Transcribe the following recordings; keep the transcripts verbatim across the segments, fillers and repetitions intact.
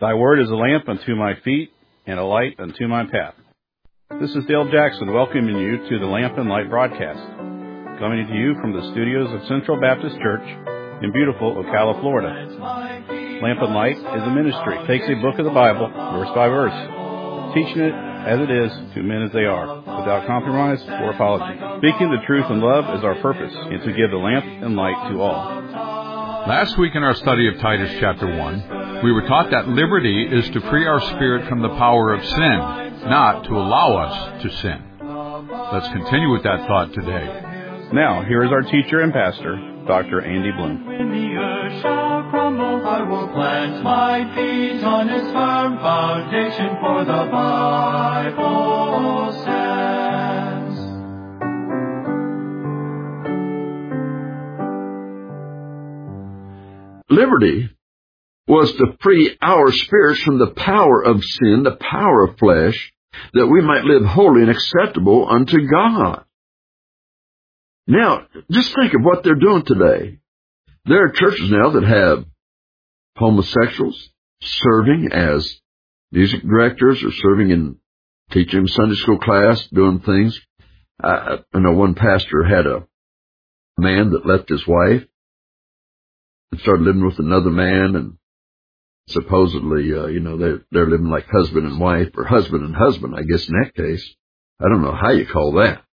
Thy word is a lamp unto my feet and a light unto my path. This is Dale Jackson welcoming you to the Lamp and Light broadcast, coming to you from the studios of Central Baptist Church in beautiful Ocala, Florida. Lamp and Light is a ministry. It takes a book of the Bible, verse by verse, teaching it as it is to men as they are, without compromise or apology. Speaking the truth in love is our purpose, and to give the lamp and light to all. Last week in our study of Titus chapter one, we were taught that liberty is to free our spirit from the power of sin, not to allow us to sin. Let's continue with that thought today. Now, here is our teacher and pastor, Doctor Andy Bloom. When the earth shall crumble, I will plant my feet on its firm foundation, for the Bible stands. Liberty was to free our spirits from the power of sin, the power of flesh, that we might live holy and acceptable unto God. Now, just think of what they're doing today. There are churches now that have homosexuals serving as music directors or serving in teaching Sunday school class, doing things. I, I know one pastor had a man that left his wife and started living with another man, and supposedly, uh, you know, they're, they're living like husband and wife, or husband and husband, I guess, in that case. I don't know how you call that.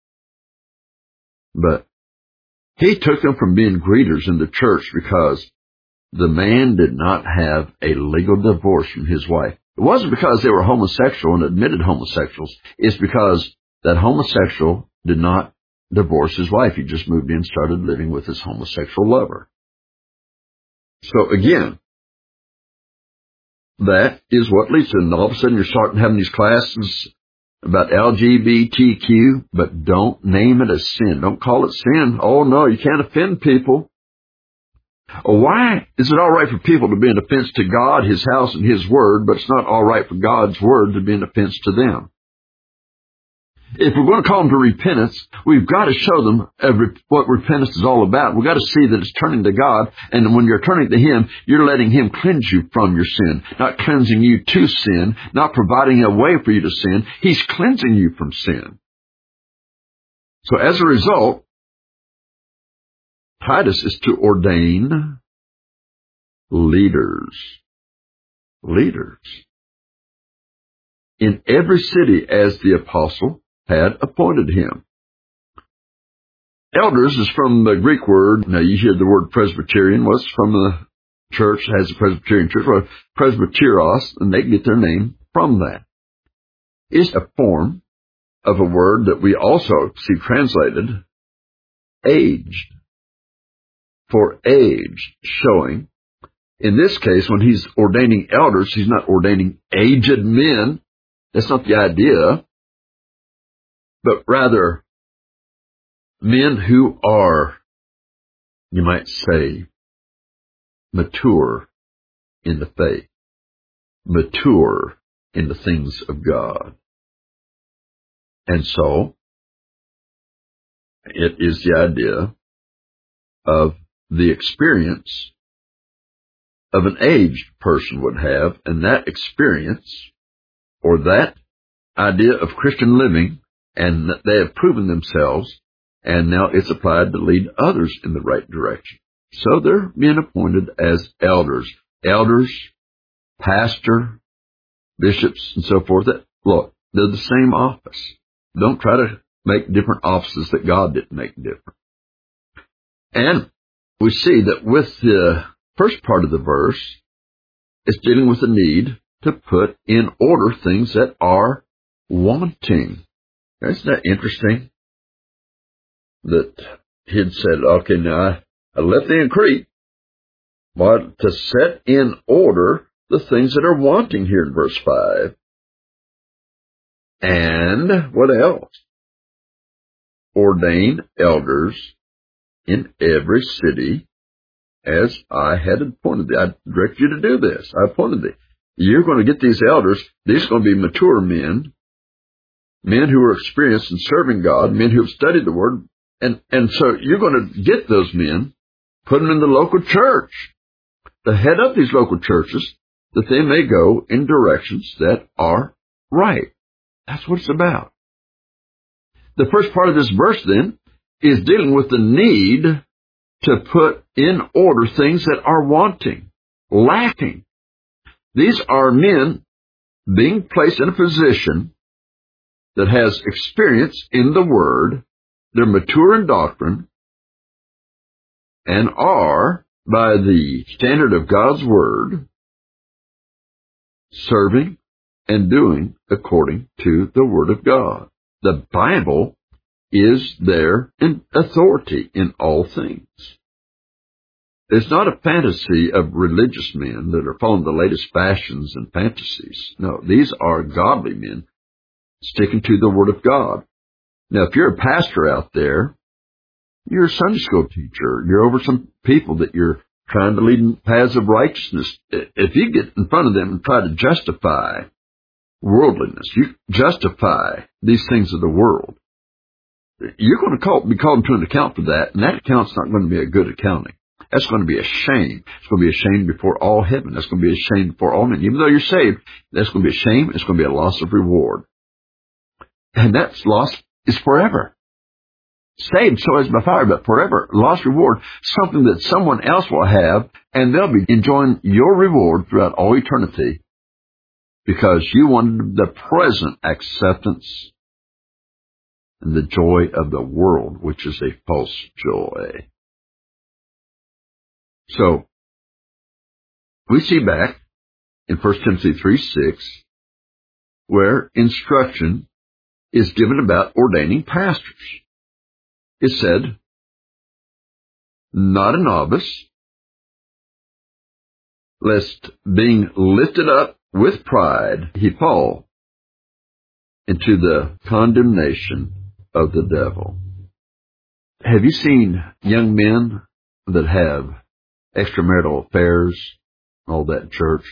But he took them from being greeters in the church because the man did not have a legal divorce from his wife. It wasn't because they were homosexual and admitted homosexuals. It's because that homosexual did not divorce his wife. He just moved in and started living with his homosexual lover. So again, that is what leads to it. And all of a sudden you're starting having these classes about L G B T Q, but don't name it a sin. Don't call it sin. Oh, no, you can't offend people. Oh, why is it all right for people to be an offense to God, His house, and His Word, but it's not all right for God's Word to be an offense to them? If we're going to call them to repentance, we've got to show them what repentance is all about. We've got to see that it's turning to God, and when you're turning to Him, you're letting Him cleanse you from your sin, not cleansing you to sin, not providing a way for you to sin. He's cleansing you from sin. So as a result, Titus is to ordain leaders. Leaders. In every city, as the apostle had appointed him. Elders is from the Greek word. Now you hear the word Presbyterian. What's from the church, has a Presbyterian church, or Presbyteros, and they get their name from that. It's a form of a word that we also see translated aged. For age, showing. In this case, when he's ordaining elders, he's not ordaining aged men. That's not the idea. But rather, men who are, you might say, mature in the faith, mature in the things of God. And so, it is the idea of the experience of an aged person would have, and that experience, or that idea of Christian living, and that they have proven themselves, and now it's applied to lead others in the right direction. So they're being appointed as elders. Elders, pastor, bishops, and so forth. That, look, they're the same office. Don't try to make different offices that God didn't make different. And we see that with the first part of the verse, it's dealing with the need to put in order things that are wanting. Isn't that interesting? That he had said, okay, now I, I left thee in Crete, but to set in order the things that are wanting here in verse five. And what else? Ordain elders in every city as I had appointed thee. I direct you to do this. I appointed thee. You're going to get these elders. These are going to be mature men, men who are experienced in serving God, men who have studied the Word. And, and so you're going to get those men, put them in the local church, to head up these local churches, that they may go in directions that are right. That's what it's about. The first part of this verse, then, is dealing with the need to put in order things that are wanting, lacking. These are men being placed in a position that has experience in the Word, they're mature in doctrine, and are, by the standard of God's Word, serving and doing according to the Word of God. The Bible is their authority in all things. It's not a fantasy of religious men that are following the latest fashions and fantasies. No, these are godly men sticking to the Word of God. Now, if you're a pastor out there, you're a Sunday school teacher, you're over some people that you're trying to lead in paths of righteousness. If you get in front of them and try to justify worldliness, you justify these things of the world, you're going to call, be called to an account for that, and that account's not going to be a good accounting. That's going to be a shame. It's going to be a shame before all heaven. That's going to be a shame before all men. Even though you're saved, that's going to be a shame. It's going to be a loss of reward. And that loss is forever. Saved so as by fire, but forever. Lost reward, something that someone else will have, and they'll be enjoying your reward throughout all eternity because you wanted the present acceptance and the joy of the world, which is a false joy. So, we see back in First Timothy three six, where instruction is given about ordaining pastors. It said, not a novice, lest being lifted up with pride, he fall into the condemnation of the devil. Have you seen young men that have extramarital affairs, all that in church?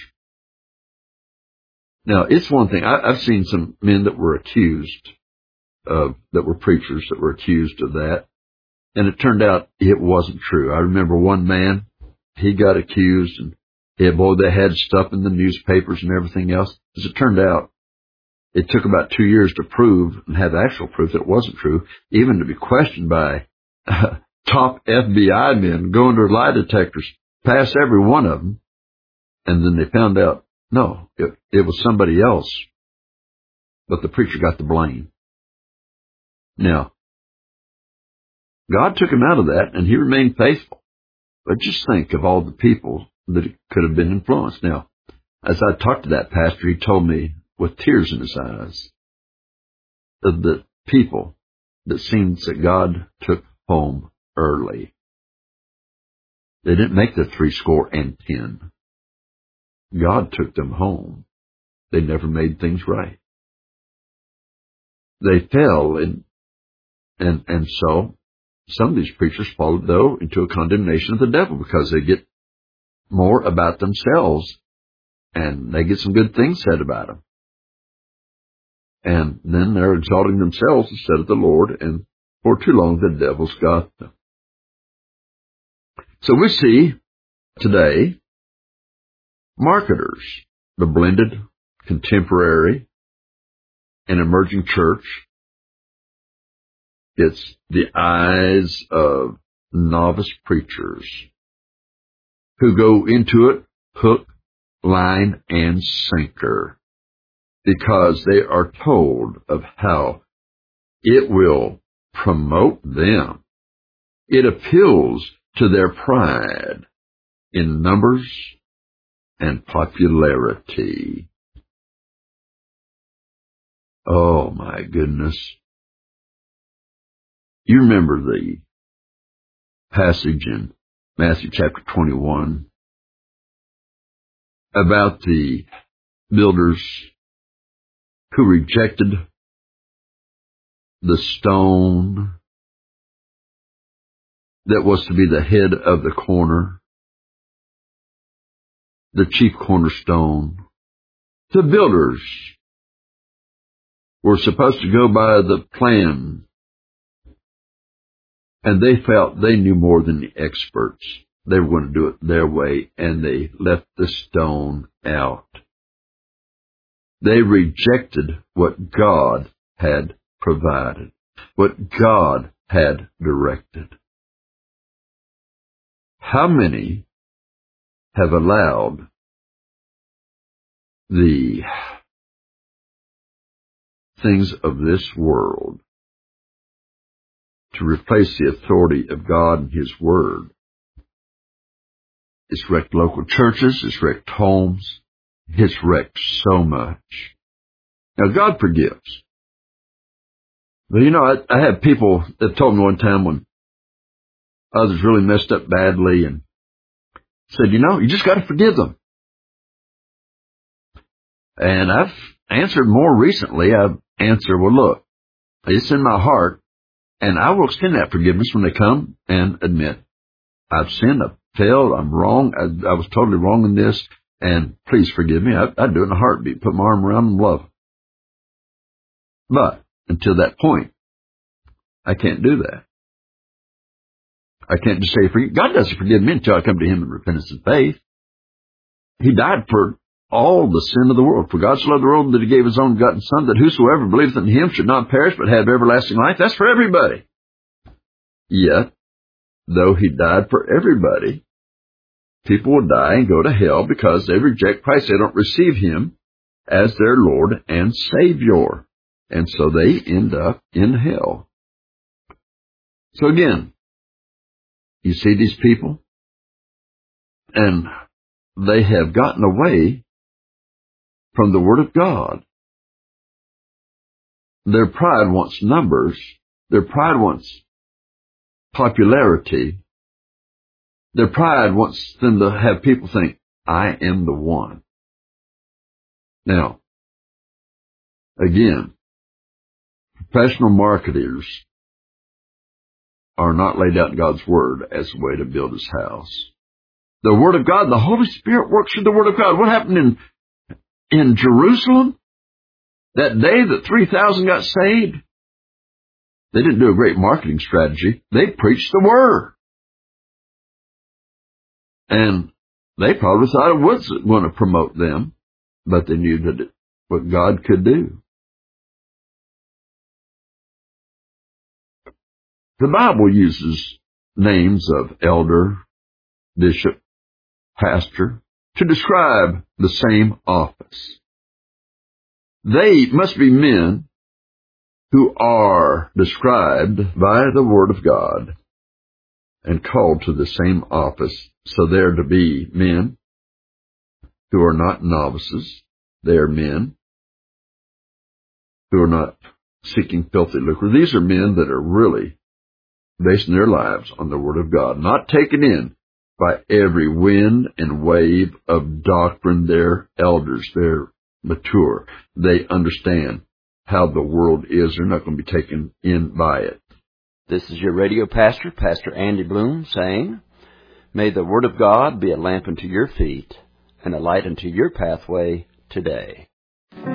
Now, it's one thing. I, I've seen some men that were accused of, that were preachers that were accused of that, and it turned out it wasn't true. I remember one man, he got accused, and yeah, boy, they had stuff in the newspapers and everything else. As it turned out, it took about two years to prove and have actual proof that it wasn't true, even to be questioned by uh, top F B I men going to lie detectors, pass every one of them, and then they found out, no, it, it was somebody else, but the preacher got the blame. Now, God took him out of that, and he remained faithful. But just think of all the people that could have been influenced. Now, as I talked to that pastor, he told me with tears in his eyes of the people that seems that God took home early. They didn't make the three score and ten. God took them home. They never made things right. They fell, and and and so some of these preachers fall, though, into a condemnation of the devil because they get more about themselves, and they get some good things said about them. And then they're exalting themselves instead of the Lord, and for too long the devil's got them. So we see today marketers, the blended, contemporary, and emerging church. It's the eyes of novice preachers who go into it hook, line, and sinker because they are told of how it will promote them. It appeals to their pride in numbers and popularity. Oh, my goodness. You remember the passage in Matthew chapter twenty-one about the builders who rejected the stone that was to be the head of the corner, the chief cornerstone. The builders were supposed to go by the plan, and they felt they knew more than the experts. they were going to do it their way, and they left the stone out. They rejected what God had provided, what God had directed. How many have allowed the things of this world to replace the authority of God and His Word? It's wrecked local churches, it's wrecked homes, it's wrecked so much. Now, God forgives. But you know, I, I had people that told me one time when others really messed up badly and said, you know, you just got to forgive them. And I've answered more recently. I've answered, well, look, it's in my heart, and I will extend that forgiveness when they come and admit, I've sinned, I've failed, I'm wrong, I, I was totally wrong in this, and please forgive me. I, I'd do it in a heartbeat, put my arm around them, love them. But until that point, I can't do that. I can't just say, forgive. God doesn't forgive me until I come to Him in repentance and faith. He died for all the sin of the world. For God so loved the world that He gave His own begotten Son, that whosoever believeth in Him should not perish but have everlasting life. That's for everybody. Yet, though He died for everybody, people will die and go to hell because they reject Christ. They don't receive Him as their Lord and Savior. And so they end up in hell. So again, you see these people, and they have gotten away from the Word of God. Their pride wants numbers. Their pride wants popularity. Their pride wants them to have people think, I am the one. Now, again, professional marketers are not laid out in God's Word as a way to build His house. The Word of God, the Holy Spirit works through the Word of God. What happened in, in Jerusalem? That day that three thousand got saved? They didn't do a great marketing strategy. They preached the Word. And they probably thought it was going to promote them, but they knew that it, what God could do. The Bible uses names of elder, bishop, pastor to describe the same office. They must be men who are described by the Word of God and called to the same office. So they're to be men who are not novices. They are men who are not seeking filthy lucre. These are men that are really basing their lives on the Word of God, not taken in by every wind and wave of doctrine. They're elders. They're mature. They understand how the world is. They're not going to be taken in by it. This is your radio pastor, Pastor Andy Bloom, saying, may the Word of God be a lamp unto your feet and a light unto your pathway today. We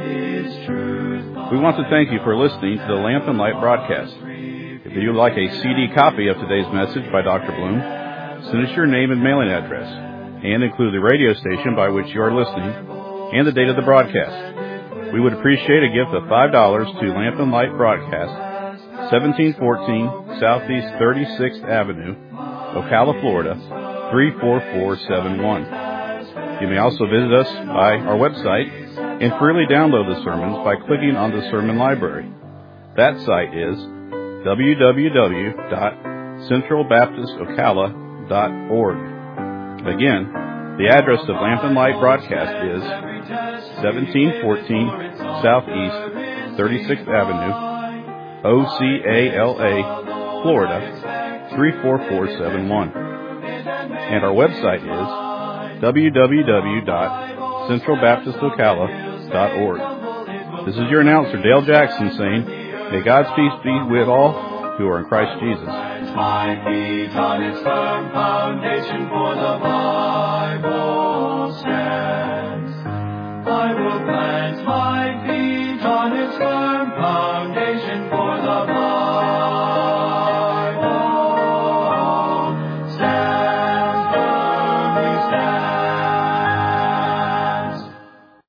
want to thank you for listening to the Lamp and Light broadcast. If you would like a C D copy of today's message by Doctor Bloom, send us your name and mailing address, and include the radio station by which you are listening and the date of the broadcast. We would appreciate a gift of five dollars to Lamp and Light Broadcast, seventeen fourteen Southeast thirty-sixth Avenue, Ocala, Florida, three four four seven one. You may also visit us by our website and freely download the sermons by clicking on the sermon library. That site is w w w dot central baptist ocala dot org. Again, the address of Lamp and Light Broadcast is seventeen fourteen Southeast thirty-sixth Avenue, O C A L A, Florida, three four four seven one. And our website is w w w dot central baptist ocala dot org. This is your announcer, Dale Jackson, saying, may God's peace be with all who are in Christ Jesus. My feet on its firm foundation, for the Bible stands. I will plant my feet on its firm